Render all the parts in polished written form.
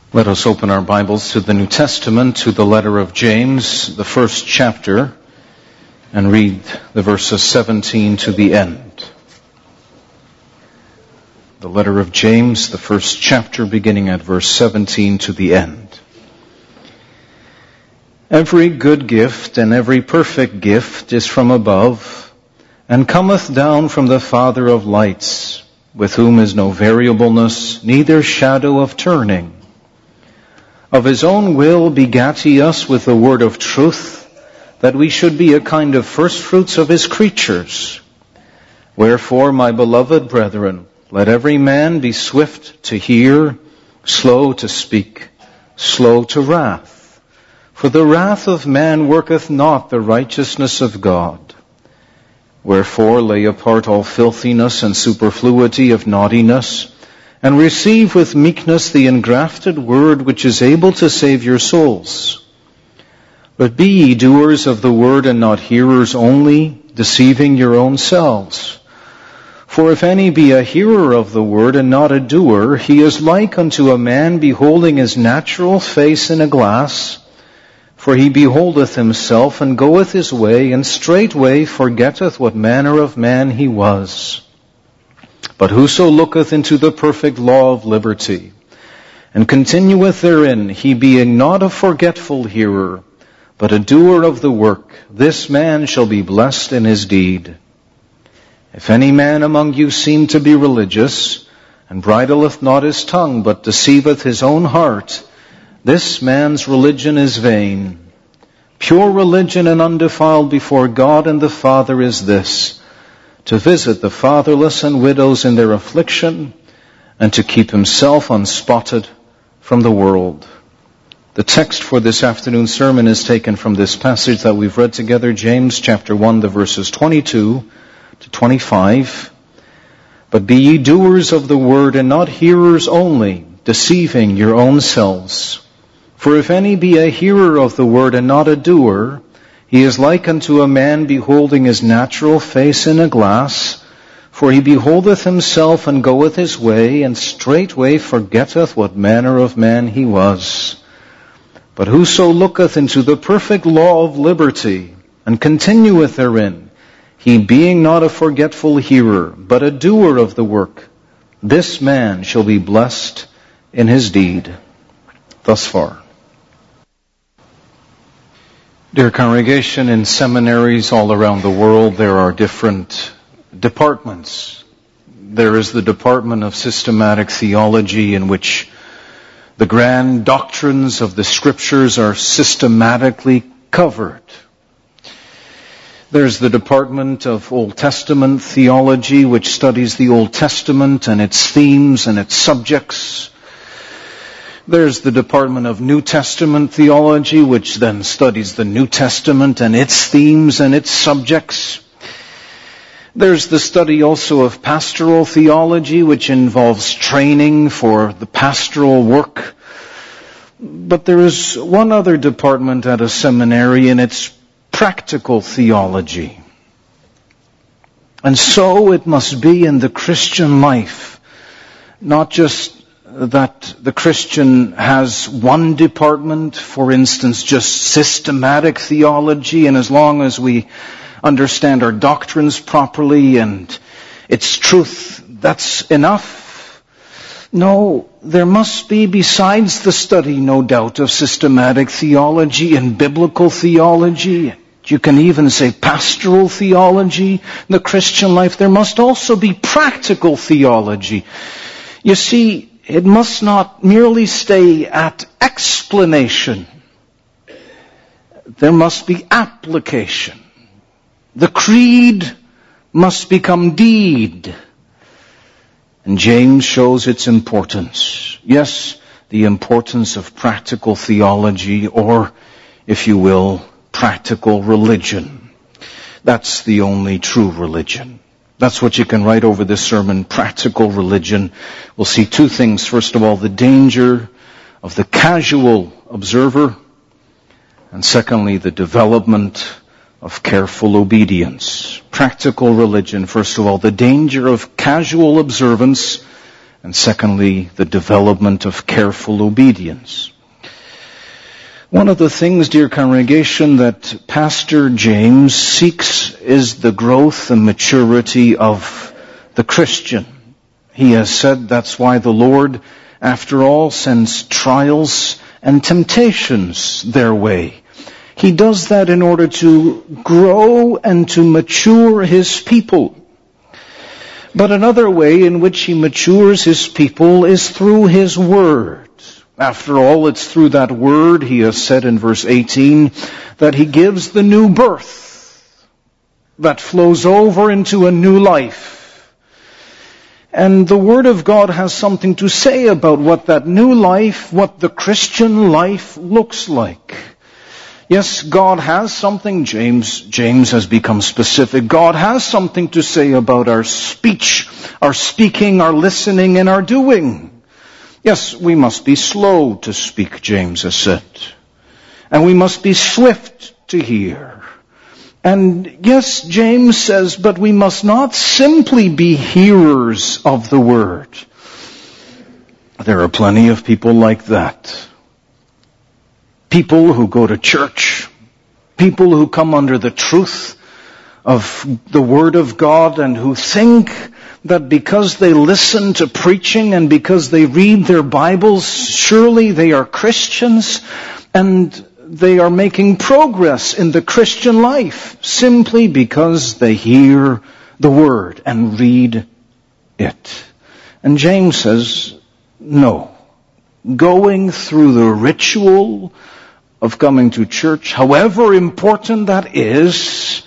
Let us open our Bibles to the New Testament, to the letter of James, the first chapter, and read the verses 17 to the end. The letter of James, the first chapter, beginning at verse 17 to the end. Every good gift and every perfect gift is from above, and cometh down from the Father of lights, with whom is no variableness, neither shadow of turning. Of his own will begat he us with the word of truth, that we should be a kind of firstfruits of his creatures. Wherefore, my beloved brethren, let every man be swift to hear, slow to speak, slow to wrath. For the wrath of man worketh not the righteousness of God. Wherefore, lay apart all filthiness and superfluity of naughtiness, and receive with meekness the engrafted word which is able to save your souls. But be ye doers of the word and not hearers only, deceiving your own selves. For if any be a hearer of the word and not a doer, he is like unto a man beholding his natural face in a glass. For he beholdeth himself and goeth his way, and straightway forgetteth what manner of man he was. But whoso looketh into the perfect law of liberty, and continueth therein, he being not a forgetful hearer, but a doer of the work, this man shall be blessed in his deed. If any man among you seem to be religious, and bridleth not his tongue, but deceiveth his own heart, this man's religion is vain. Pure religion and undefiled before God and the Father is this, to visit the fatherless and widows in their affliction, and to keep himself unspotted from the world. The text for this afternoon's sermon is taken from this passage that we've read together, James chapter 1, the verses 22 to 25. But be ye doers of the word, and not hearers only, deceiving your own selves. For if any be a hearer of the word and not a doer, he is like unto a man beholding his natural face in a glass. For he beholdeth himself and goeth his way, and straightway forgetteth what manner of man he was. But whoso looketh into the perfect law of liberty, and continueth therein, he being not a forgetful hearer, but a doer of the work, this man shall be blessed in his deed. Thus far. Dear congregation, in seminaries all around the world, there are different departments. There is the Department of Systematic Theology, in which the grand doctrines of the Scriptures are systematically covered. There's the Department of Old Testament Theology, which studies the Old Testament and its themes and its subjects. There's the Department of New Testament Theology, which then studies the New Testament and its themes and its subjects. There's the study also of Pastoral Theology, which involves training for the pastoral work. But there is one other department at a seminary, and it's Practical Theology. And so it must be in the Christian life, not just that the Christian has one department, for instance, just systematic theology, and as long as we understand our doctrines properly and its truth, that's enough. No, there must be, besides the study, no doubt, of systematic theology and biblical theology, you can even say pastoral theology in the Christian life, there must also be practical theology. You see, it must not merely stay at explanation. There must be application. The creed must become deed. And James shows its importance. Yes, the importance of practical theology, or, if you will, practical religion. That's the only true religion. That's what you can write over this sermon, practical religion. We'll see two things. First of all, the danger of the casual observer. And secondly, the development of careful obedience. Practical religion, first of all, the danger of casual observance. And secondly, the development of careful obedience. One of the things, dear congregation, that Pastor James seeks is the growth and maturity of the Christian. He has said that's why the Lord, after all, sends trials and temptations their way. He does that in order to grow and to mature His people. But another way in which He matures His people is through His Word. After all, it's through that Word, He has said in verse 18, that He gives the new birth that flows over into a new life. And the Word of God has something to say about what that new life, what the Christian life looks like. Yes, God has something. James has become specific. God has something to say about our speech, our speaking, our listening, and our doing. Yes, we must be slow to speak, James has said. And we must be swift to hear. And yes, James says, but we must not simply be hearers of the Word. There are plenty of people like that. People who go to church, people who come under the truth of the Word of God and who think that because they listen to preaching and because they read their Bibles, surely they are Christians and they are making progress in the Christian life simply because they hear the Word and read it. And James says, no. Going through the ritual of coming to church, however important that is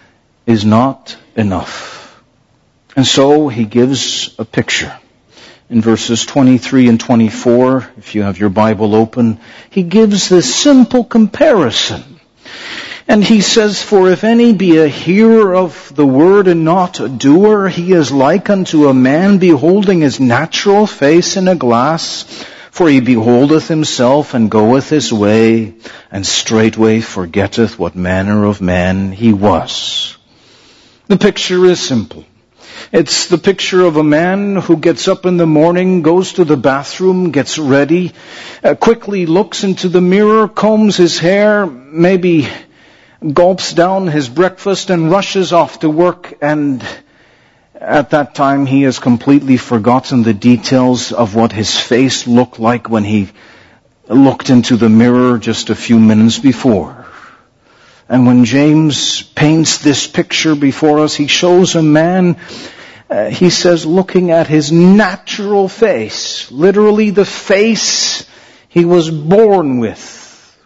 not enough. And so he gives a picture. In verses 23 and 24, if you have your Bible open, he gives this simple comparison. And he says, for if any be a hearer of the word and not a doer, he is like unto a man beholding his natural face in a glass. For he beholdeth himself and goeth his way, and straightway forgetteth what manner of man he was. The picture is simple. It's the picture of a man who gets up in the morning, goes to the bathroom, gets ready, quickly looks into the mirror, combs his hair, maybe gulps down his breakfast and rushes off to work, and at that time, he has completely forgotten the details of what his face looked like when he looked into the mirror just a few minutes before. And when James paints this picture before us, he shows a man, he says, looking at his natural face, literally the face he was born with,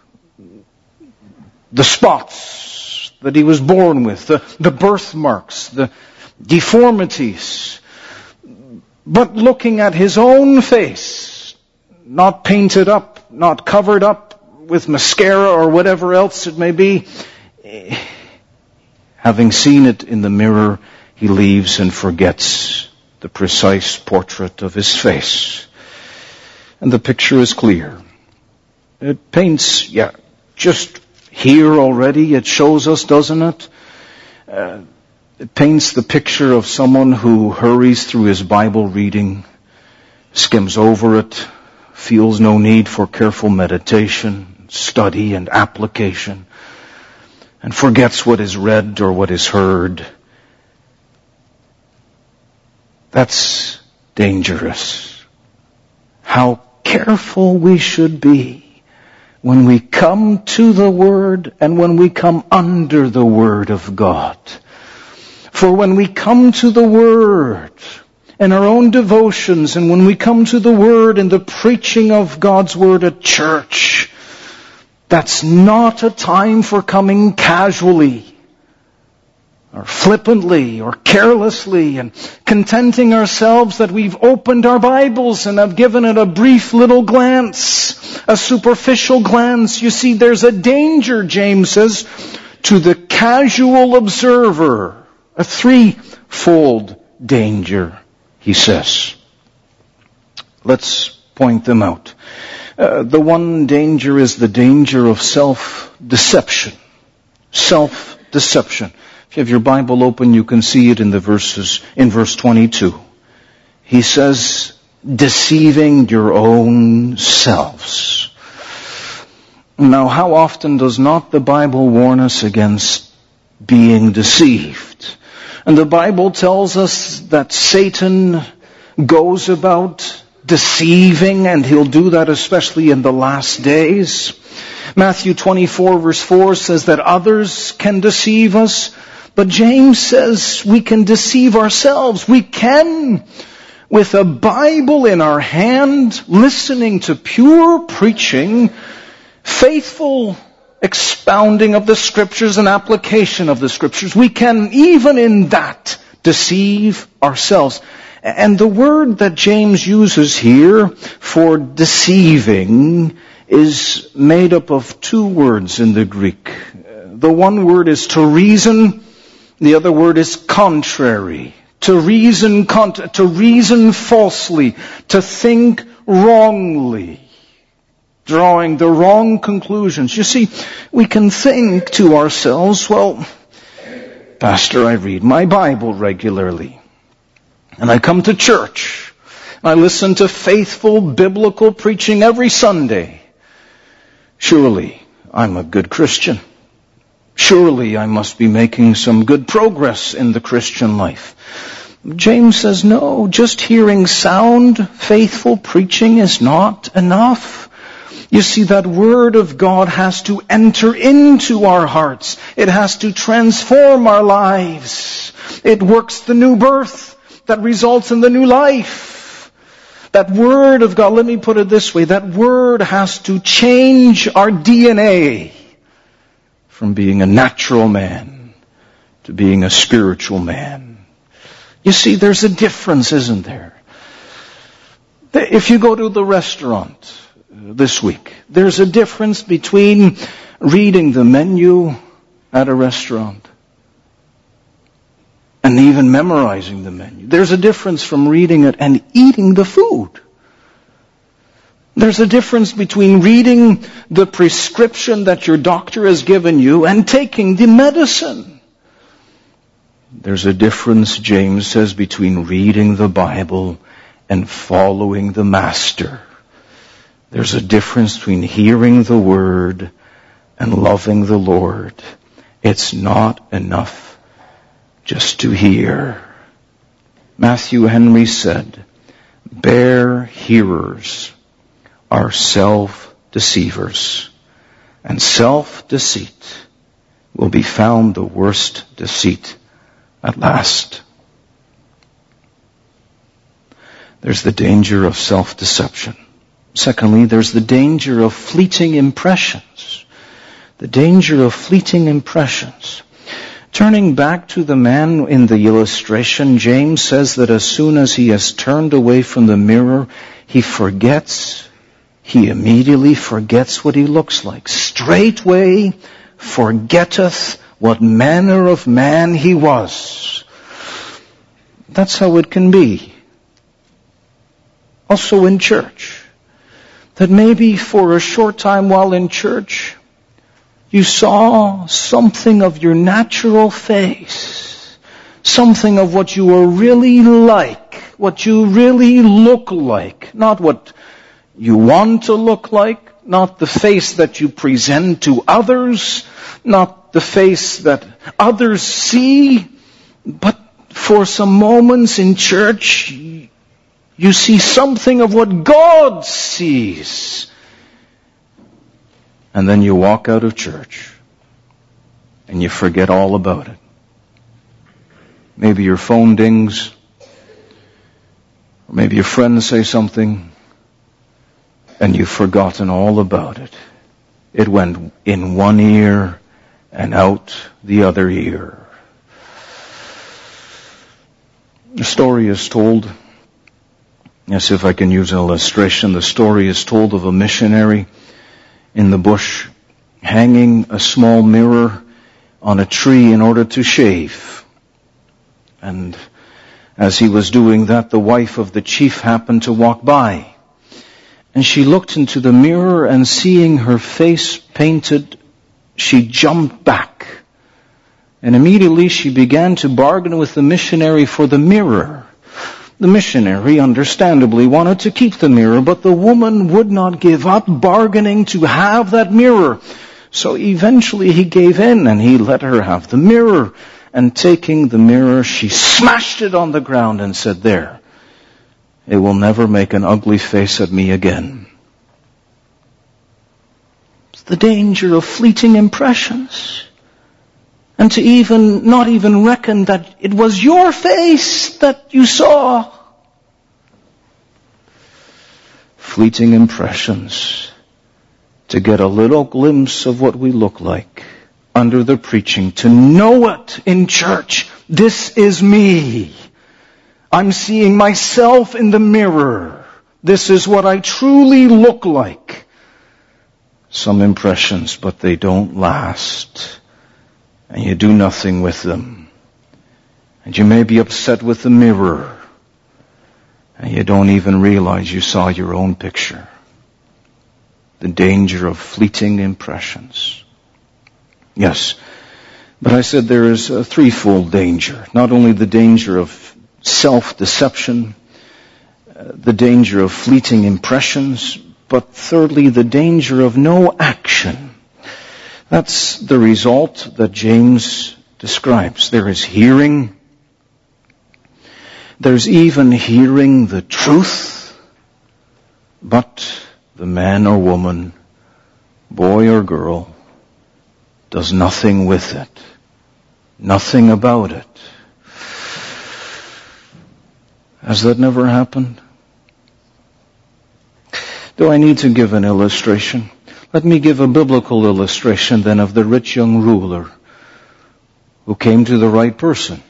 the spots that he was born with, the birthmarks, the deformities, but looking at his own face, not painted up, not covered up with mascara or whatever else it may be. Having seen it in the mirror, he leaves and forgets the precise portrait of his face. And the picture is clear. It paints, just here already, it shows us, doesn't it? It paints the picture of someone who hurries through his Bible reading, skims over it, feels no need for careful meditation, study, and application, and forgets what is read or what is heard. That's dangerous. How careful we should be when we come to the Word and when we come under the Word of God. For when we come to the Word in our own devotions, and when we come to the Word in the preaching of God's Word at church, that's not a time for coming casually or flippantly or carelessly and contenting ourselves that we've opened our Bibles and have given it a brief little glance, a superficial glance. You see, there's a danger, James says, to the casual observer. A threefold danger, he says. Let's point them out. The one danger is the danger of self-deception. Self-deception. If you have your Bible open, you can see it in the verses, in verse 22. He says, deceiving your own selves. Now, how often does not the Bible warn us against being deceived? And the Bible tells us that Satan goes about deceiving, and he'll do that especially in the last days. Matthew 24 verse 4 says that others can deceive us, but James says we can deceive ourselves. We can, with a Bible in our hand, listening to pure preaching, faithful expounding of the Scriptures and application of the Scriptures, we can, even in that, deceive ourselves. And the word that James uses here for deceiving is made up of two words in the Greek. The one word is to reason, the other word is contrary. To reason falsely, to think wrongly, drawing the wrong conclusions. You see, we can think to ourselves, well, Pastor, I read my Bible regularly, and I come to church, and I listen to faithful biblical preaching every Sunday. Surely, I'm a good Christian. Surely, I must be making some good progress in the Christian life. James says, no, just hearing sound, faithful preaching is not enough. You see, that Word of God has to enter into our hearts. It has to transform our lives. It works the new birth that results in the new life. That Word of God, let me put it this way, that Word has to change our DNA from being a natural man to being a spiritual man. You see, there's a difference, isn't there? If you go to the restaurant this week, there's a difference between reading the menu at a restaurant and even memorizing the menu. There's a difference from reading it and eating the food. There's a difference between reading the prescription that your doctor has given you and taking the medicine. There's a difference, James says, between reading the Bible and following the Master. There's a difference between hearing the Word and loving the Lord. It's not enough just to hear. Matthew Henry said, bare hearers are self-deceivers, and self-deceit will be found the worst deceit at last. There's the danger of self-deception. Secondly, there's the danger of fleeting impressions. The danger of fleeting impressions. Turning back to the man in the illustration, James says that as soon as he has turned away from the mirror, he immediately forgets what he looks like. Straightway forgetteth what manner of man he was. That's how it can be. Also in church. That maybe for a short time while in church, you saw something of your natural face. Something of what you are really like. What you really look like. Not what you want to look like. Not the face that you present to others. Not the face that others see. But for some moments in church, you see something of what God sees. And then you walk out of church and you forget all about it. Maybe your phone dings, or maybe your friends say something, and you've forgotten all about it. It went in one ear and out the other ear. The story is told, yes, if I can use an illustration, the story is told of a missionary in the bush hanging a small mirror on a tree in order to shave. And as he was doing that, the wife of the chief happened to walk by. And she looked into the mirror, and seeing her face painted, she jumped back. And immediately she began to bargain with the missionary for the mirror. The missionary understandably wanted to keep the mirror, but the woman would not give up, bargaining to have that mirror. So eventually he gave in and he let her have the mirror. And taking the mirror, she smashed it on the ground and said, "There, it will never make an ugly face at me again." It's the danger of fleeting impressions. And to not even reckon that it was your face that you saw. Fleeting impressions. To get a little glimpse of what we look like under the preaching. To know it in church. This is me. I'm seeing myself in the mirror. This is what I truly look like. Some impressions, but they don't last. And you do nothing with them. And you may be upset with the mirror. And you don't even realize you saw your own picture. The danger of fleeting impressions. Yes, but I said there is a threefold danger. Not only the danger of self-deception, the danger of fleeting impressions, but thirdly, the danger of no action. That's the result that James describes. There is hearing. There's even hearing the truth. But the man or woman, boy or girl, does nothing with it. Nothing about it. Has that never happened? Do I need to give an illustration? Let me give a biblical illustration then of the rich young ruler who came to the right person,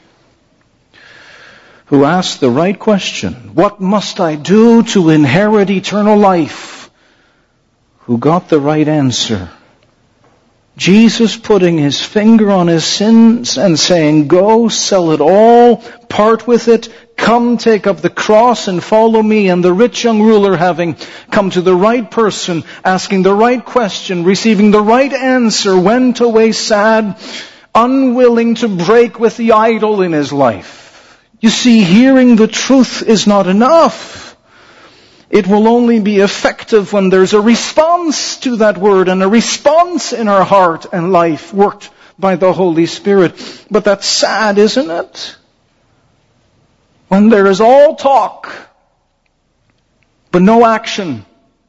who asked the right question, "What must I do to inherit eternal life?" Who got the right answer. Jesus putting his finger on his sins and saying, "Go, sell it all, part with it, come take up the cross and follow me." And the rich young ruler, having come to the right person, asking the right question, receiving the right answer, went away sad, unwilling to break with the idol in his life. You see, hearing the truth is not enough. It will only be effective when there's a response to that word and a response in our heart and life worked by the Holy Spirit. But that's sad, isn't it? When there is all talk, but no action.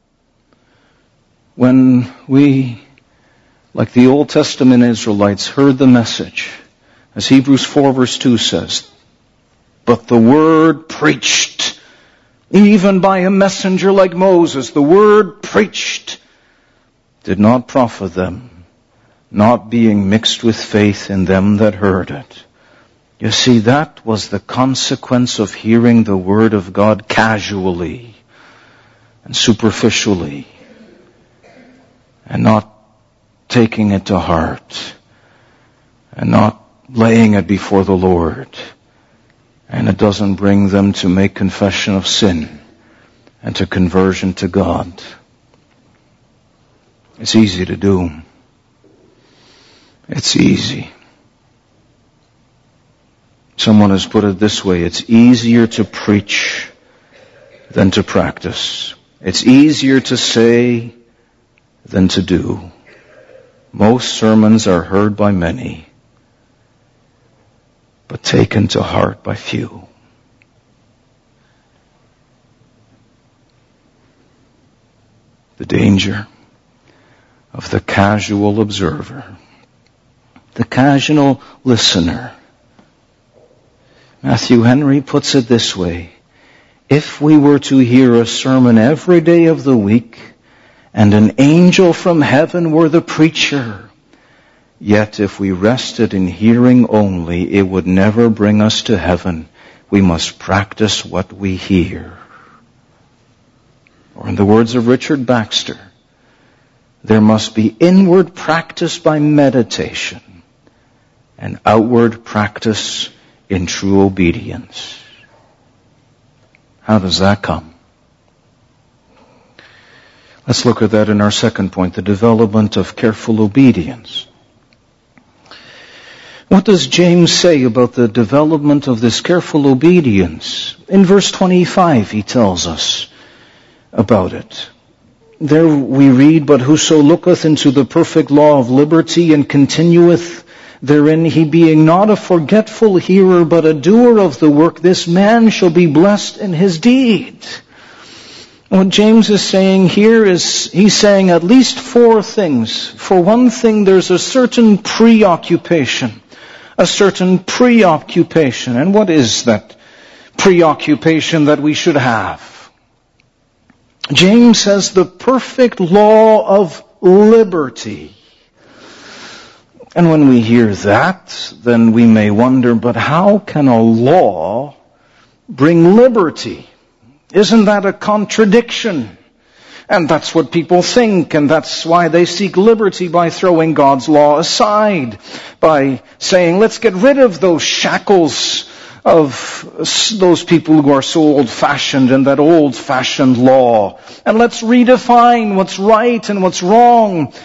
When we, like the Old Testament Israelites, heard the message, as Hebrews 4 verse 2 says, "But the word preached," even by a messenger like Moses, the word preached did not profit them, not being mixed with faith in them that heard it. You see, that was the consequence of hearing the word of God casually and superficially and not taking it to heart and not laying it before the Lord. And it doesn't bring them to make confession of sin and to conversion to God. It's easy to do. It's easy. Someone has put it this way: it's easier to preach than to practice. It's easier to say than to do. Most sermons are heard by many, but taken to heart by few. The danger of the casual observer, the casual listener. Matthew Henry puts it this way: if we were to hear a sermon every day of the week, and an angel from heaven were the preacher, yet if we rested in hearing only, it would never bring us to heaven. We must practice what we hear. Or in the words of Richard Baxter, there must be inward practice by meditation and outward practice in true obedience. How does that come? Let's look at that in our second point, the development of careful obedience. What does James say about the development of this careful obedience? In verse 25 he tells us about it. There we read, "But whoso looketh into the perfect law of liberty and continueth therein, he being not a forgetful hearer, but a doer of the work, this man shall be blessed in his deed." What James is saying here is, he's saying at least four things. For one thing, there's a certain preoccupation. A certain preoccupation. And what is that preoccupation that we should have? James says the perfect law of liberty. And when we hear that, then we may wonder, but how can a law bring liberty? Isn't that a contradiction? And that's what people think, and that's why they seek liberty by throwing God's law aside, by saying, let's get rid of those shackles of those people who are so old-fashioned and that old-fashioned law, and let's redefine what's right and what's wrong.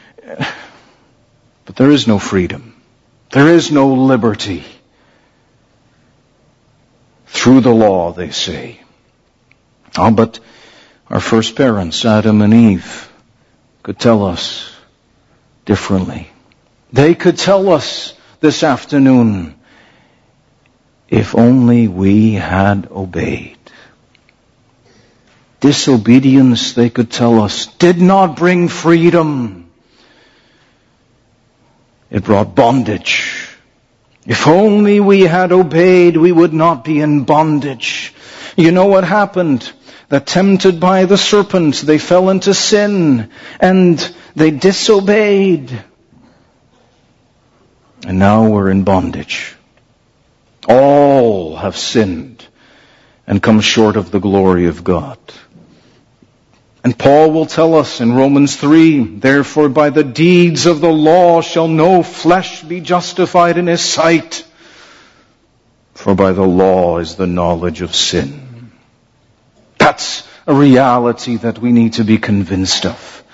But there is no freedom. There is no liberty through the law, they say. But our first parents, Adam and Eve, could tell us differently. They could tell us this afternoon, if only we had obeyed. Disobedience, they could tell us, did not bring freedom. It brought bondage. If only we had obeyed, we would not be in bondage. You know what happened? That tempted by the serpent, they fell into sin and they disobeyed. And now we're in bondage. All have sinned and come short of the glory of God. And Paul will tell us in Romans 3, therefore by the deeds of the law shall no flesh be justified in his sight, for by the law is the knowledge of sin. That's a reality that we need to be convinced of.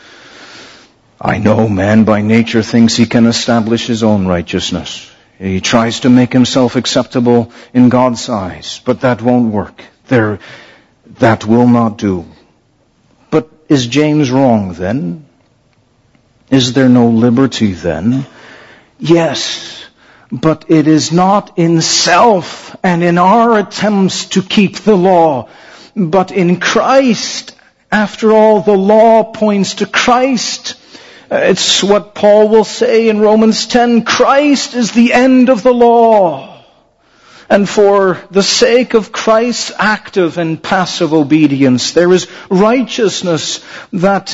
I know man by nature thinks he can establish his own righteousness. He tries to make himself acceptable in God's eyes, but that won't work. That will not do. But is James wrong then? Is there no liberty then? Yes, but it is not in self and in our attempts to keep the law, but in Christ. After all, the law points to Christ. It's what Paul will say in Romans 10, Christ is the end of the law. And for the sake of Christ's active and passive obedience, there is righteousness that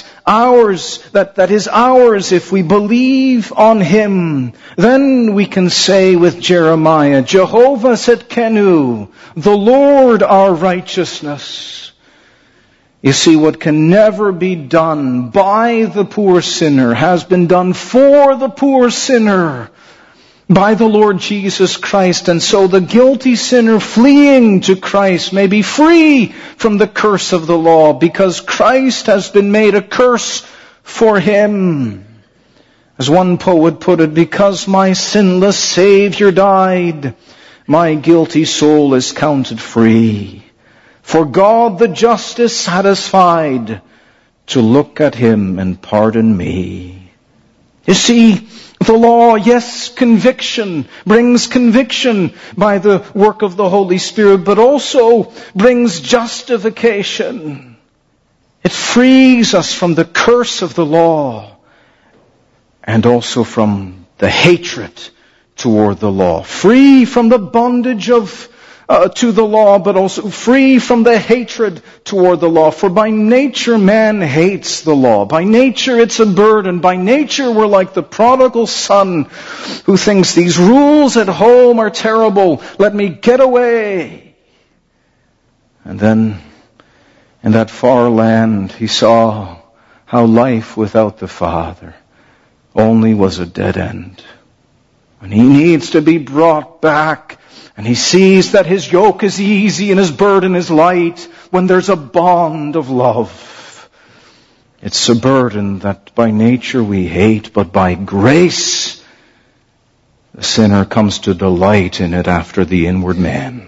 is ours if we believe on Him. Then we can say with Jeremiah, Jehovah Tsidkenu, the Lord our righteousness. You see, what can never be done by the poor sinner has been done for the poor sinner by the Lord Jesus Christ. And so the guilty sinner fleeing to Christ may be free from the curse of the law because Christ has been made a curse for him. As one poet put it, because my sinless Savior died, my guilty soul is counted free. For God the just is satisfied to look at Him and pardon me. You see, the law, yes, conviction, brings conviction by the work of the Holy Spirit, but also brings justification. It frees us from the curse of the law and also from the hatred toward the law. Free from the bondage to the law, but also free from the hatred toward the law. For by nature man hates the law. By nature it's a burden. By nature we're like the prodigal son who thinks these rules at home are terrible. Let me get away. And then in that far land he saw how life without the Father only was a dead end. And he needs to be brought back. And he sees that his yoke is easy and his burden is light when there's a bond of love. It's a burden that by nature we hate, but by grace the sinner comes to delight in it after the inward man.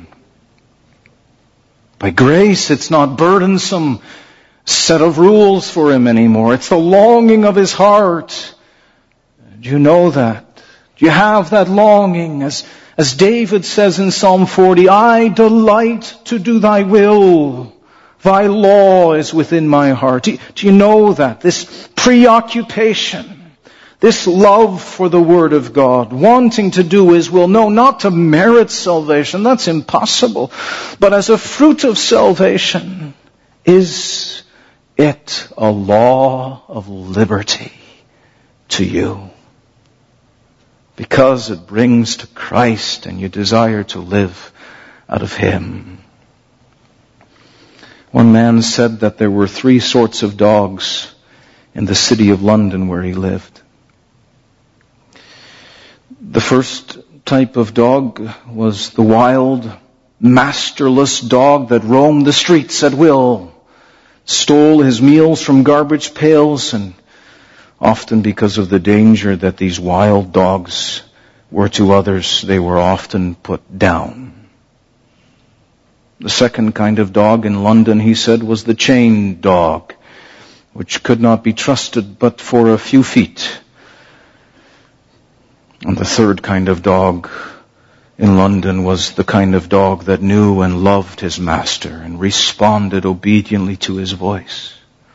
By grace, it's not burdensome set of rules for him anymore. It's the longing of his heart. Do you know that? Do you have that longing? As David says in Psalm 40, I delight to do thy will. Thy law is within my heart. Do you know that? This preoccupation, this love for the Word of God, wanting to do His will, no, not to merit salvation, that's impossible, but as a fruit of salvation, is it a law of liberty to you? Because it brings to Christ and you desire to live out of Him. One man said that there were 3 sorts of dogs in the city of London where he lived. The first type of dog was the wild, masterless dog that roamed the streets at will, stole his meals from garbage pails, and often because of the danger that these wild dogs were to others, they were often put down. The second kind of dog in London, he said, was the chained dog, which could not be trusted but for a few feet. And the third kind of dog in London was the kind of dog that knew and loved his master and responded obediently to his voice.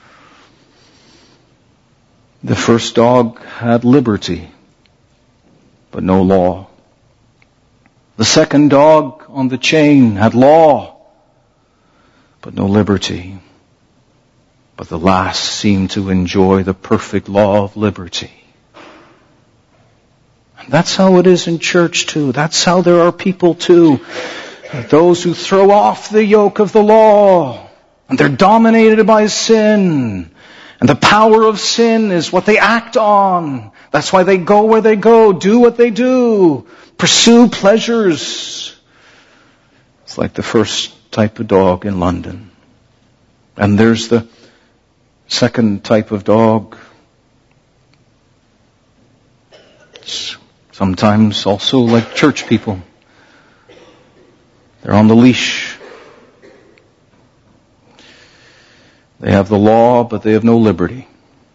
The first dog had liberty, but no law. The second dog on the chain had law, but no liberty. But the last seemed to enjoy the perfect law of liberty. And that's how it is in church too. That's how there are people too. Those who throw off the yoke of the law, and they're dominated by sin. And the power of sin is what they act on. That's why they go where they go, do what they do, pursue pleasures. It's like the first type of dog in London. And there's the second type of dog. It's sometimes also like church people. They're on the leash. They have the law, but they have no liberty.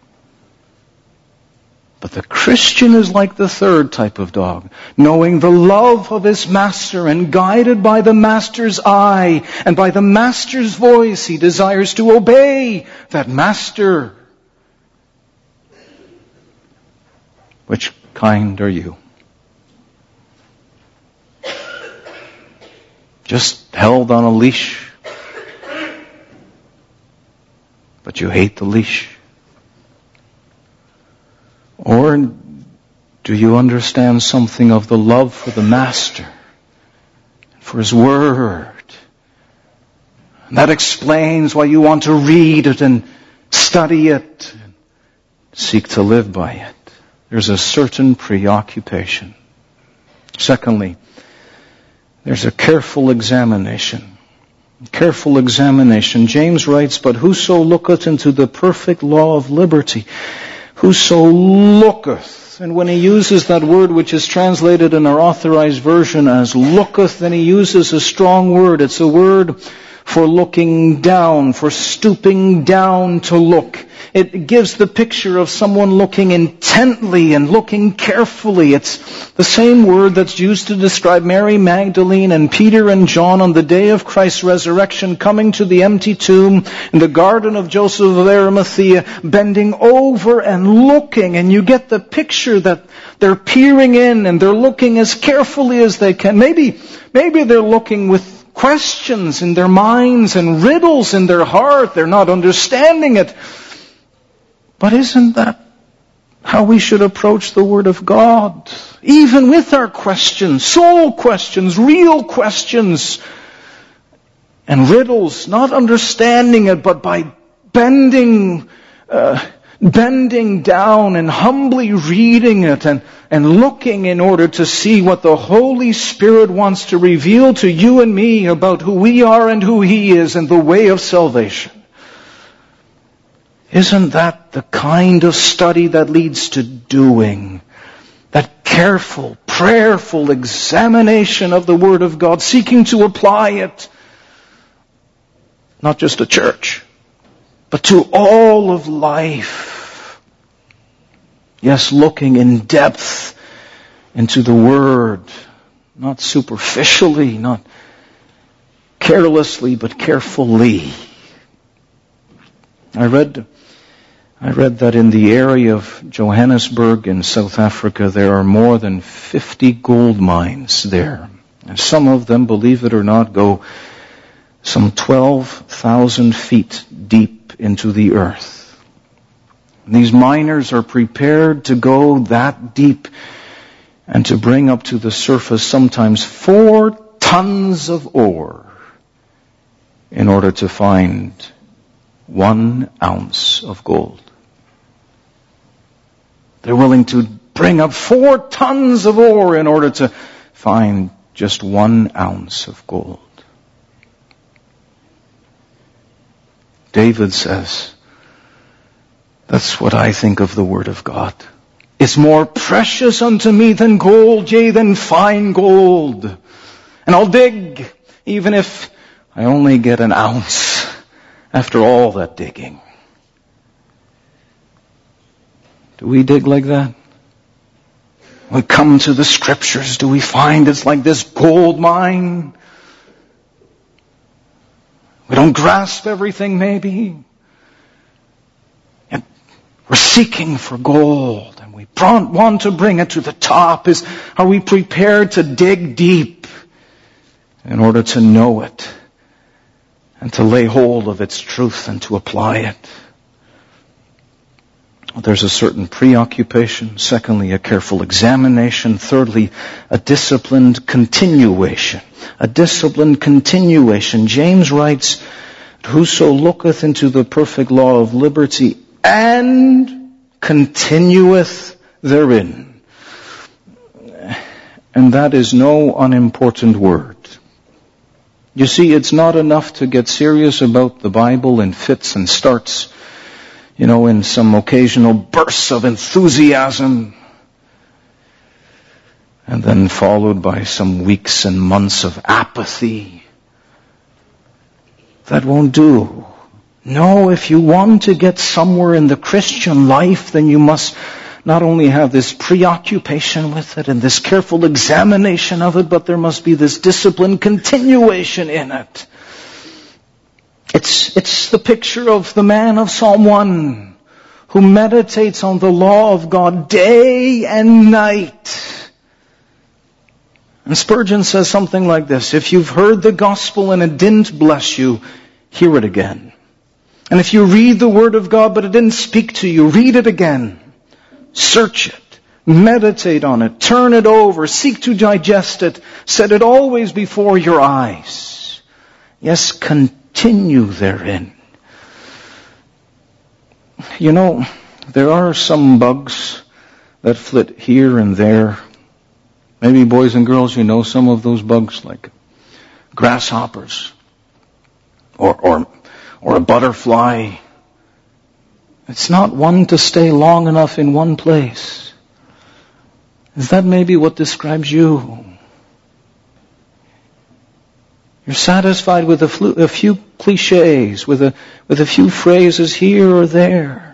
But the Christian is like the third type of dog, knowing the love of his master and guided by the master's eye and by the master's voice. He desires to obey that master. Which kind are you? Just held on a leash, but you hate the leash? Or do you understand something of the love for the Master, for His Word? And that explains why you want to read it and study it, and seek to live by it. There's a certain preoccupation. Secondly, there's a careful examination. Careful examination. James writes, but whoso looketh into the perfect law of liberty, whoso looketh, and when he uses that word which is translated in our authorized version as looketh, then he uses a strong word. It's a word for looking down, for stooping down to look. It gives the picture of someone looking intently and looking carefully. It's the same word that's used to describe Mary Magdalene and Peter and John on the day of Christ's resurrection, coming to the empty tomb in the garden of Joseph of Arimathea, bending over and looking. And you get the picture that they're peering in and they're looking as carefully as they can. Maybe they're looking with questions in their minds and riddles in their heart. They're not understanding it. But isn't that how we should approach the Word of God? Even with our questions, soul questions, real questions, and riddles, not understanding it, but by bending down and humbly reading it and looking in order to see what the Holy Spirit wants to reveal to you and me about who we are and who He is and the way of salvation. Isn't that the kind of study that leads to doing? That careful, prayerful examination of the Word of God, seeking to apply it, not just to church, but to all of life. Yes, looking in depth into the Word, not superficially, not carelessly, but carefully. I read that in the area of Johannesburg in South Africa, there are more than 50 gold mines there. And some of them, believe it or not, go some 12,000 feet deep into the earth. And these miners are prepared to go that deep and to bring up to the surface sometimes 4 tons of ore in order to find 1 ounce of gold. They're willing to bring up 4 tons of ore in order to find just 1 ounce of gold. David says, that's what I think of the Word of God. It's more precious unto me than gold, yea, than fine gold. And I'll dig, even if I only get 1 ounce after all that digging. Do we dig like that? When we come to the Scriptures, do we find it's like this gold mine? We don't grasp everything, maybe. And we're seeking for gold, and we want to bring it to the top. Are we prepared to dig deep in order to know it and to lay hold of its truth and to apply it? There's a certain preoccupation. Secondly, a careful examination. Thirdly, a disciplined continuation. A disciplined continuation. James writes, whoso looketh into the perfect law of liberty and continueth therein. And that is no unimportant word. You see, it's not enough to get serious about the Bible in fits and starts, in some occasional bursts of enthusiasm, and then followed by some weeks and months of apathy. That won't do. No, if you want to get somewhere in the Christian life, then you must not only have this preoccupation with it and this careful examination of it, but there must be this disciplined continuation in it. It's the picture of the man of Psalm 1 who meditates on the law of God day and night. And Spurgeon says something like this: if you've heard the gospel and it didn't bless you, hear it again. And if you read the Word of God but it didn't speak to you, read it again. Search it. Meditate on it. Turn it over. Seek to digest it. Set it always before your eyes. Yes, continue therein. There are some bugs that flit here and there. Maybe boys and girls, some of those bugs, like grasshoppers or a butterfly. It's not one to stay long enough in one place. Is that maybe what describes you? You're satisfied with a few cliches, with a few phrases here or there.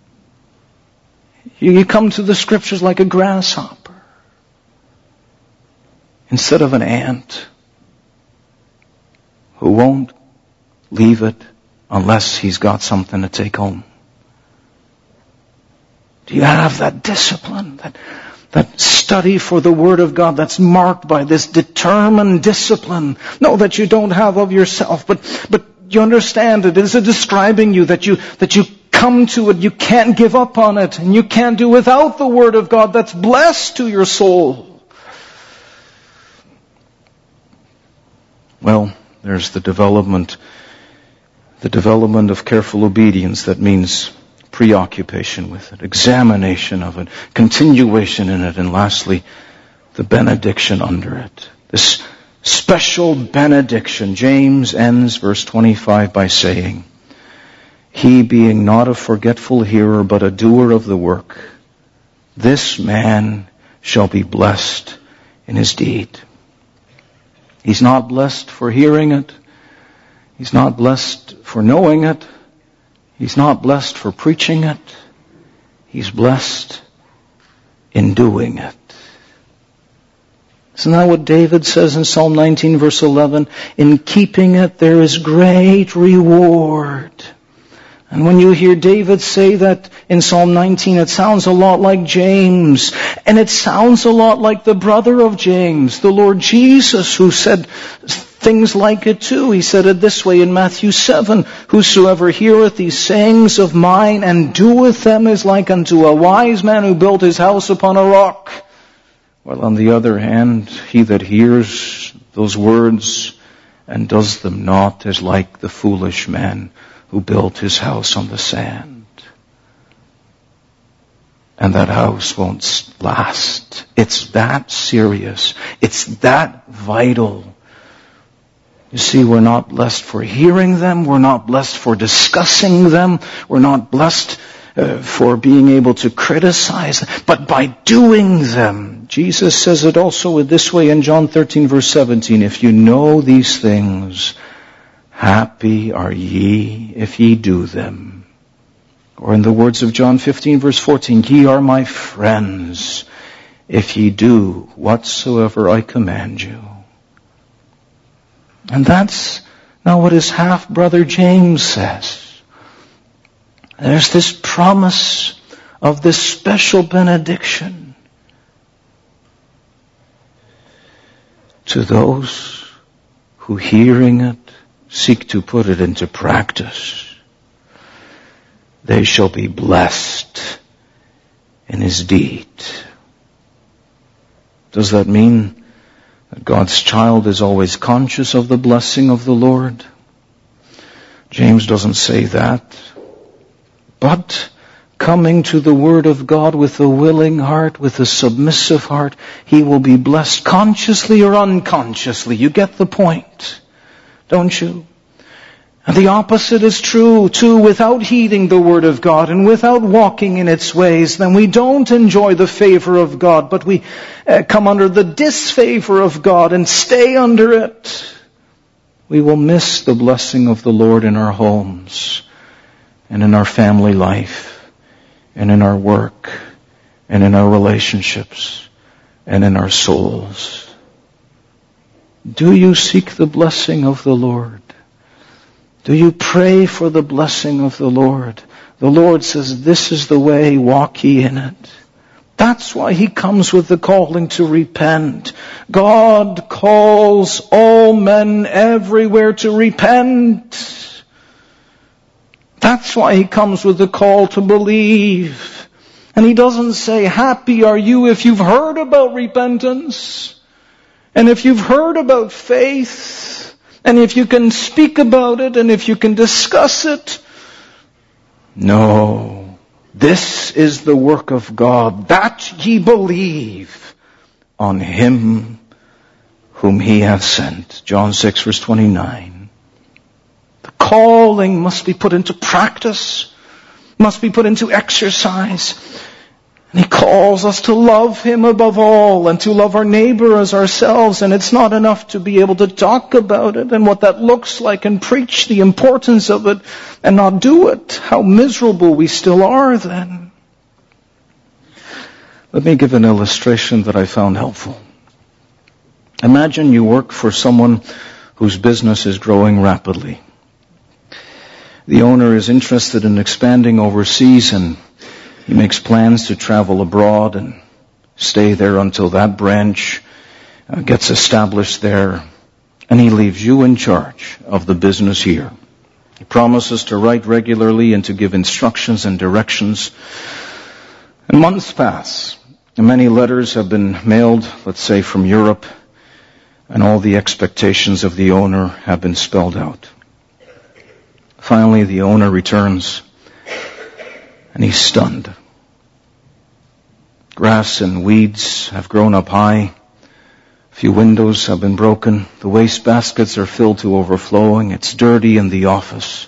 You come to the Scriptures like a grasshopper instead of an ant who won't leave it unless he's got something to take home. Do you have that discipline, that study for the Word of God that's marked by this determined discipline? No, that you don't have of yourself, but you understand it. Is it describing you that you come to it, you can't give up on it, and you can't do without the Word of God that's blessed to your soul? Well, there's the development of careful obedience. That means preoccupation with it, examination of it, continuation in it, and lastly, the benediction under it. This special benediction. James ends verse 25 by saying, he being not a forgetful hearer, but a doer of the work, this man shall be blessed in his deed. He's not blessed for hearing it. He's not blessed for knowing it. He's not blessed for preaching it. He's blessed in doing it. Isn't that what David says in Psalm 19 verse 11? In keeping it there is great reward. And when you hear David say that in Psalm 19, it sounds a lot like James. And it sounds a lot like the brother of James, the Lord Jesus, who said things like it too. He said it this way in Matthew 7, whosoever heareth these sayings of mine and doeth them is like unto a wise man who built his house upon a rock. While on the other hand, he that hears those words and does them not is like the foolish man who built his house on the sand. And that house won't last. It's that serious. It's that vital. You see, we're not blessed for hearing them. We're not blessed for discussing them. We're not blessed for being able to criticize them. But by doing them, Jesus says it also this way in John 13 verse 17, if you know these things, happy are ye if ye do them. Or in the words of John 15 verse 14, ye are my friends if ye do whatsoever I command you. And that's now what his half-brother James says. There's this promise of this special benediction to those who, hearing it, seek to put it into practice. They shall be blessed in his deed. Does that mean that God's child is always conscious of the blessing of the Lord? James doesn't say that. But coming to the Word of God with a willing heart, with a submissive heart, he will be blessed consciously or unconsciously. You get the point, don't you? And the opposite is true, too. Without heeding the Word of God and without walking in its ways, then we don't enjoy the favor of God, but we come under the disfavor of God and stay under it. We will miss the blessing of the Lord in our homes and in our family life and in our work and in our relationships and in our souls. Do you seek the blessing of the Lord? Do you pray for the blessing of the Lord? The Lord says, this is the way, walk ye in it. That's why he comes with the calling to repent. God calls all men everywhere to repent. That's why he comes with the call to believe. And he doesn't say, happy are you if you've heard about repentance, and if you've heard about faith, and if you can speak about it, and if you can discuss it. No. This is the work of God, that ye believe on him whom he hath sent. John 6 verse 29. The calling must be put into practice, must be put into exercise. And he calls us to love him above all and to love our neighbor as ourselves. And it's not enough to be able to talk about it and what that looks like and preach the importance of it and not do it. How miserable we still are then. Let me give an illustration that I found helpful. Imagine you work for someone whose business is growing rapidly. The owner is interested in expanding overseas, and he makes plans to travel abroad and stay there until that branch gets established there, and he leaves you in charge of the business here. He promises to write regularly and to give instructions and directions. And months pass, and many letters have been mailed, let's say from Europe, and all the expectations of the owner have been spelled out. Finally, the owner returns, and he's stunned. Grass and weeds have grown up high. A few windows have been broken. The waste baskets are filled to overflowing. It's dirty in the office.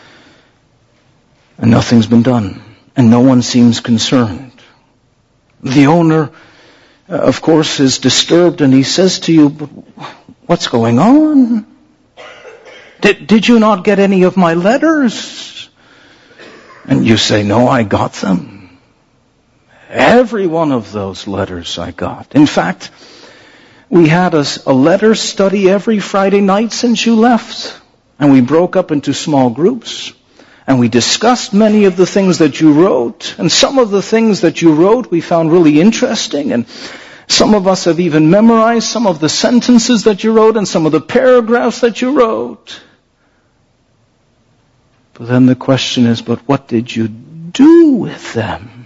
And nothing's been done. And no one seems concerned. The owner of course, is disturbed, and he says to you, "But what's going on? Did you not get any of my letters?" And you say, "No, I got them. Every one of those letters I got. In fact, we had a letter study every Friday night since you left, and we broke up into small groups, and we discussed many of the things that you wrote, and some of the things that you wrote we found really interesting, and some of us have even memorized some of the sentences that you wrote and some of the paragraphs that you wrote." But then the question is, but what did you do with them?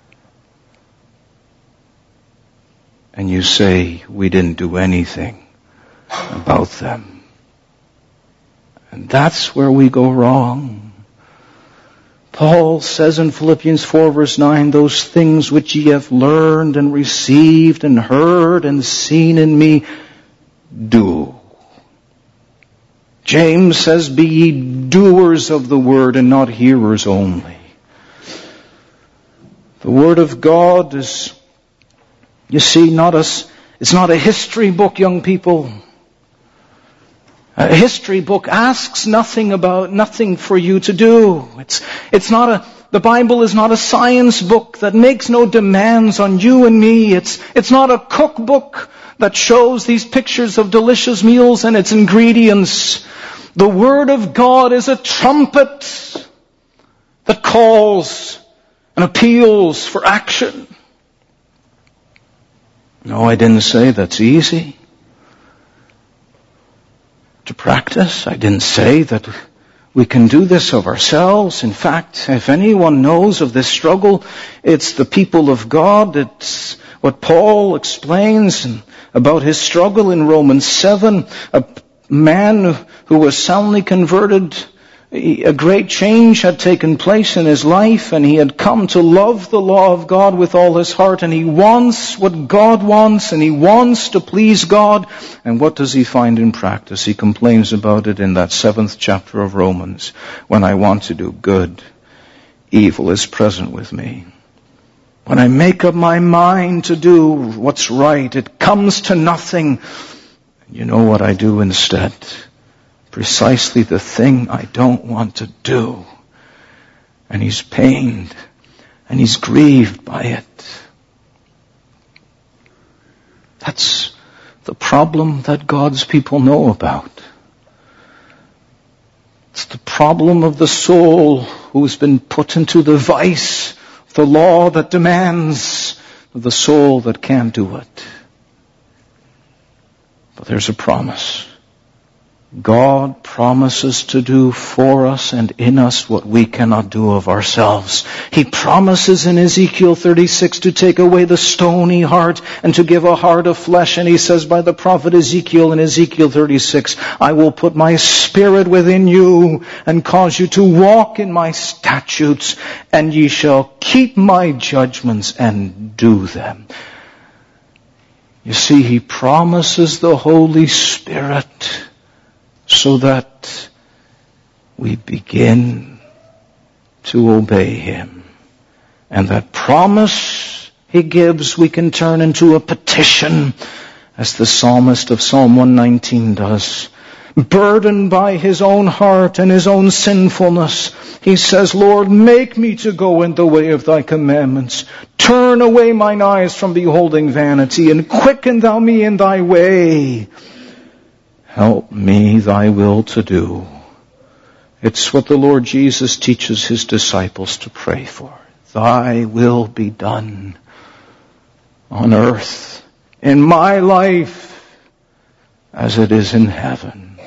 And you say, "We didn't do anything about them." And that's where we go wrong. Paul says in Philippians 4 verse 9, "Those things which ye have learned and received and heard and seen in me, do." James says, "Be ye doers of the word and not hearers only." The Word of God is, you see, it's not a history book, young people. A history book asks nothing for you to do. The Bible is not a science book that makes no demands on you and me. It's not a cookbook that shows these pictures of delicious meals and its ingredients. The Word of God is a trumpet that calls and appeals for action. No, I didn't say that's easy to practice. I didn't say that we can do this of ourselves. In fact, if anyone knows of this struggle, it's the people of God. It's what Paul explains about his struggle in Romans 7. A man who was soundly converted, a great change had taken place in his life, and he had come to love the law of God with all his heart, and he wants what God wants, and he wants to please God. And what does he find in practice? He complains about it in that 7th chapter of Romans. "When I want to do good, evil is present with me. When I make up my mind to do what's right, it comes to nothing. You know what I do instead? Precisely the thing I don't want to do." And he's pained and he's grieved by it. That's the problem that God's people know about. It's the problem of the soul who's been put into the vice of the law that demands, of the soul that can't do it. But there's a promise. God promises to do for us and in us what we cannot do of ourselves. He promises in Ezekiel 36 to take away the stony heart and to give a heart of flesh. And he says by the prophet Ezekiel in Ezekiel 36, "I will put my spirit within you and cause you to walk in my statutes, and ye shall keep my judgments and do them." You see, he promises the Holy Spirit so that we begin to obey him. And that promise he gives we can turn into a petition, as the psalmist of Psalm 119 does. Burdened by his own heart and his own sinfulness, he says, "Lord, make me to go in the way of thy commandments. Turn away mine eyes from beholding vanity, and quicken thou me in thy way. Help me thy will to do." It's what the Lord Jesus teaches his disciples to pray for. Thy will be done on earth, in my life, as it is in heaven.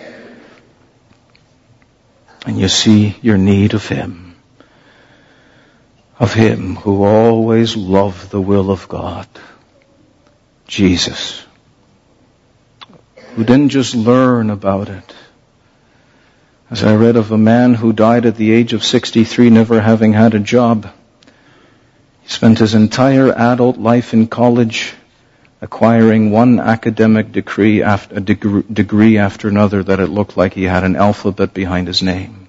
And you see your need of him who always loved the will of God, Jesus, who didn't just learn about it. As I read of a man who died at the age of 63, never having had a job. He spent his entire adult life in college acquiring one academic degree after another that it looked like he had an alphabet behind his name.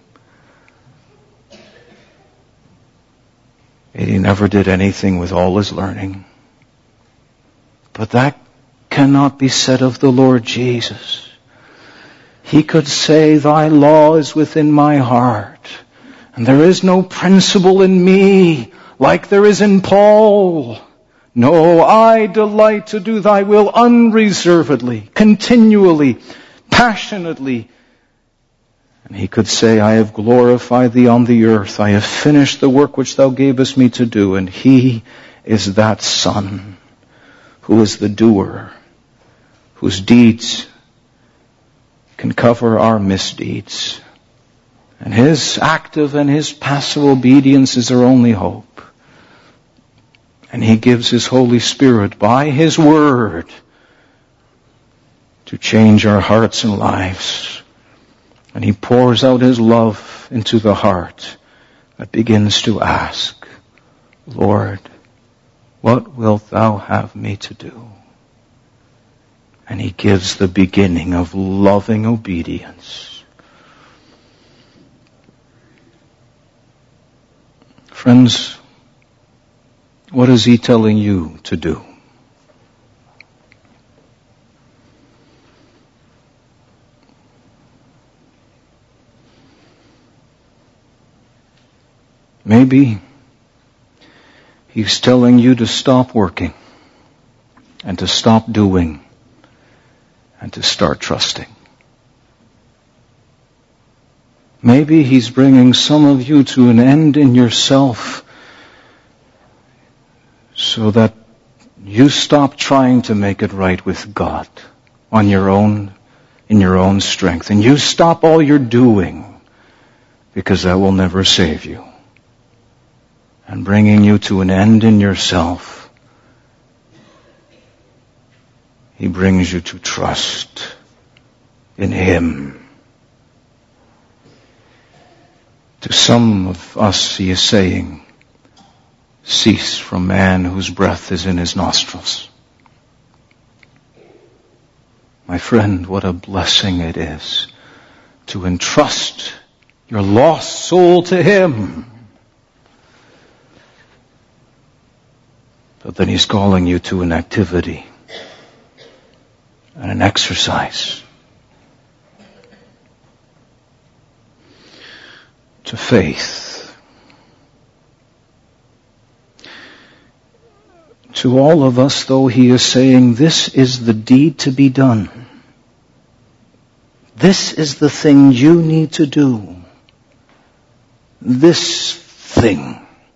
Yet he never did anything with all his learning. But that cannot be said of the Lord Jesus. He could say, thy law is within my heart, and there is no principle in me like there is in Paul. No, I delight to do thy will unreservedly, continually, passionately. And he could say, I have glorified thee on the earth. I have finished the work which thou gavest me to do. And he is that Son who is the doer, whose deeds can cover our misdeeds. And his active and his passive obedience is our only hope. And he gives his Holy Spirit by his word to change our hearts and lives. And he pours out his love into the heart that begins to ask, Lord, what wilt thou have me to do? And he gives the beginning of loving obedience. Friends, what is he telling you to do? Maybe he's telling you to stop working and to stop doing and to start trusting. Maybe he's bringing some of you to an end in yourself so that you stop trying to make it right with God on your own, in your own strength. And you stop all your doing, because that will never save you. And bringing you to an end in yourself, he brings you to trust in him. To some of us he is saying, cease from man whose breath is in his nostrils. My friend, what a blessing it is to entrust your lost soul to him. But then he's calling you to an activity and an exercise, to faith. To all of us, though, he is saying, this is the deed to be done. This is the thing you need to do. This thing.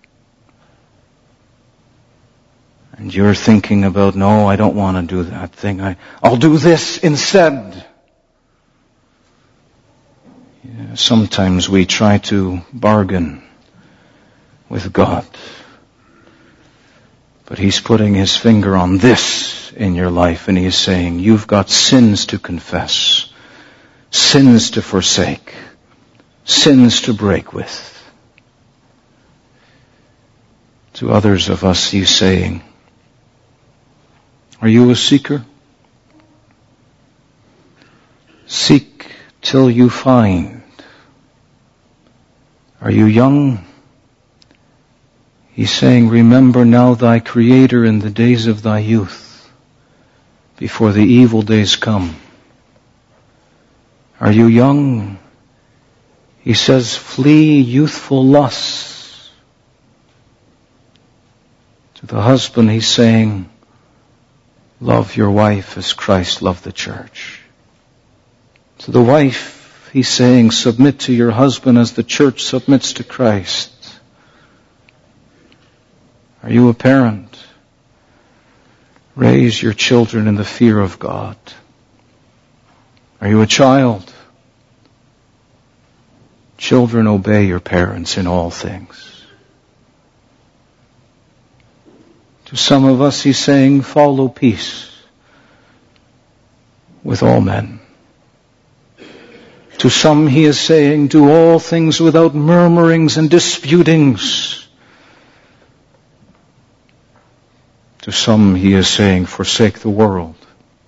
And you're thinking about, no, I don't want to do that thing. I'll do this instead. Yeah, sometimes we try to bargain with God. But he's putting his finger on this in your life, and he's saying, you've got sins to confess, sins to forsake, sins to break with. To others of us, he's saying, are you a seeker? Seek till you find. Are you young? He's saying, remember now thy Creator in the days of thy youth, before the evil days come. Are you young? He says, flee youthful lusts. To the husband, he's saying, love your wife as Christ loved the church. To the wife, he's saying, submit to your husband as the church submits to Christ. Are you a parent? Raise your children in the fear of God. Are you a child? Children, obey your parents in all things. To some of us, he's saying, follow peace with all men. To some, he is saying, do all things without murmurings and disputings. To some, he is saying, forsake the world.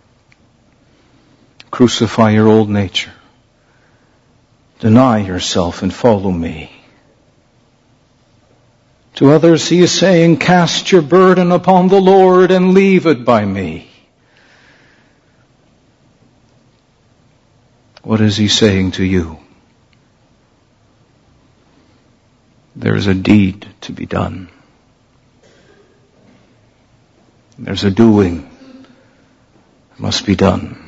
Crucify your old nature. Deny yourself and follow me. To others he is saying, cast your burden upon the Lord and leave it by me. What is he saying to you? There is a deed to be done. There's a doing that must be done.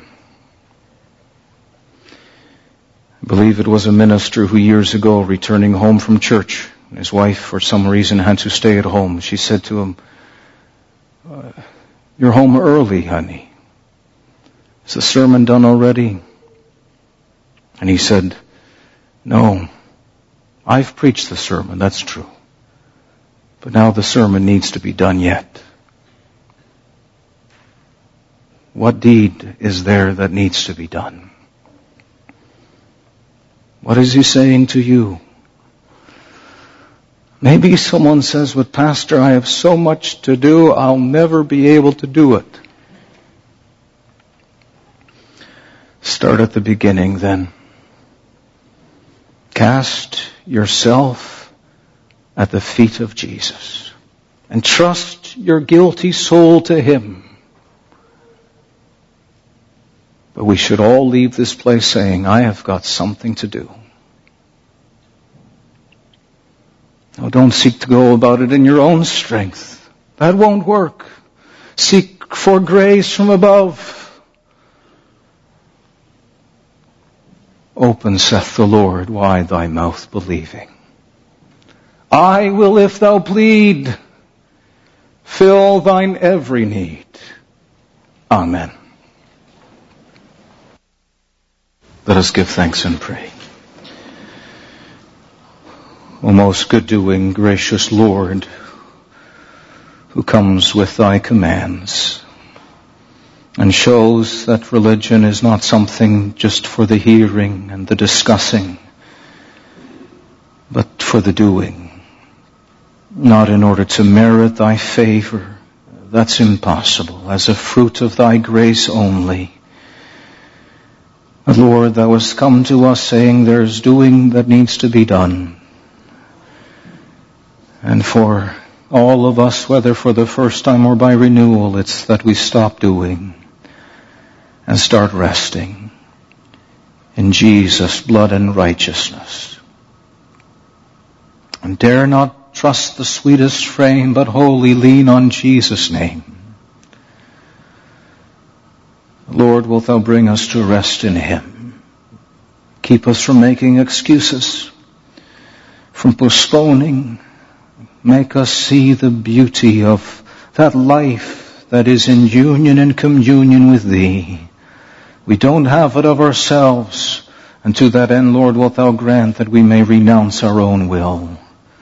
I believe it was a minister who years ago, returning home from church, and his wife for some reason had to stay at home. She said to him, you're home early, honey. Is the sermon done already? And he said, no, I've preached the sermon, that's true. But now the sermon needs to be done yet. What deed is there that needs to be done? What is he saying to you? Maybe someone says, but Pastor, I have so much to do, I'll never be able to do it. Start at the beginning then. Cast yourself at the feet of Jesus and trust your guilty soul to Him. But we should all leave this place saying, I have got something to do. Now don't seek to go about it in your own strength. That won't work. Seek for grace from above. Open, saith the Lord, wide thy mouth believing. I will, if thou plead, fill thine every need. Amen. Let us give thanks and pray. O most good-doing, gracious Lord, who comes with thy commands and shows that religion is not something just for the hearing and the discussing, but for the doing, not in order to merit thy favor. That's impossible, as a fruit of thy grace only. Lord, thou hast come to us saying there's doing that needs to be done. And for all of us, whether for the first time or by renewal, it's that we stop doing and start resting in Jesus' blood and righteousness. And dare not trust the sweetest frame, but wholly lean on Jesus' name. Lord, wilt thou bring us to rest in Him? Keep us from making excuses, from postponing. Make us see the beauty of that life that is in union and communion with Thee. We don't have it of ourselves, and to that end, Lord, wilt thou grant that we may renounce our own will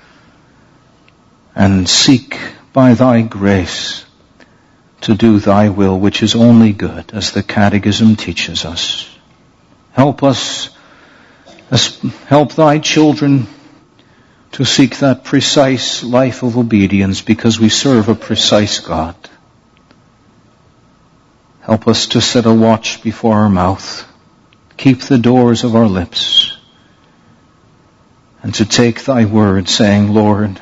and seek by thy grace to do thy will, which is only good, as the Catechism teaches us. Help us, help thy children to seek that precise life of obedience, because we serve a precise God. Help us to set a watch before our mouth, keep the doors of our lips, and to take thy word, saying, Lord,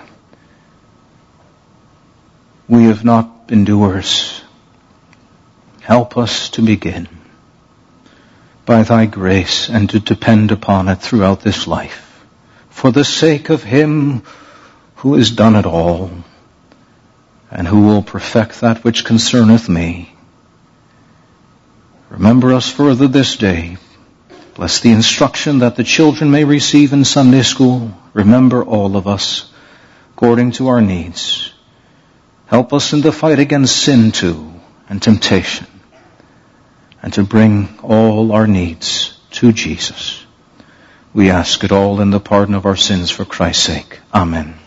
we have not been doers. Help us to begin by thy grace and to depend upon it throughout this life, for the sake of Him who has done it all and who will perfect that which concerneth me. Remember us further this day. Bless the instruction that the children may receive in Sunday school. Remember all of us according to our needs. Help us in the fight against sin too, and temptation, and to bring all our needs to Jesus. We ask it all in the pardon of our sins for Christ's sake. Amen.